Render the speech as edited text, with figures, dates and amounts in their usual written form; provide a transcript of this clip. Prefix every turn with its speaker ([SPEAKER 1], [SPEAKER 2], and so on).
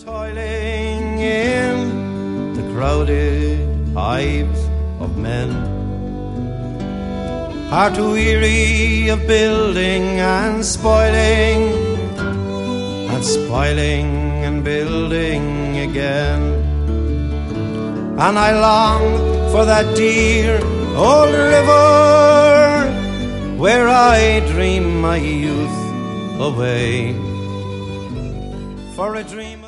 [SPEAKER 1] toiling in the crowded hives of men, heart weary of building and spoiling, and spoiling and building again. And I long for that dear old river where I dream my youth away, for a dream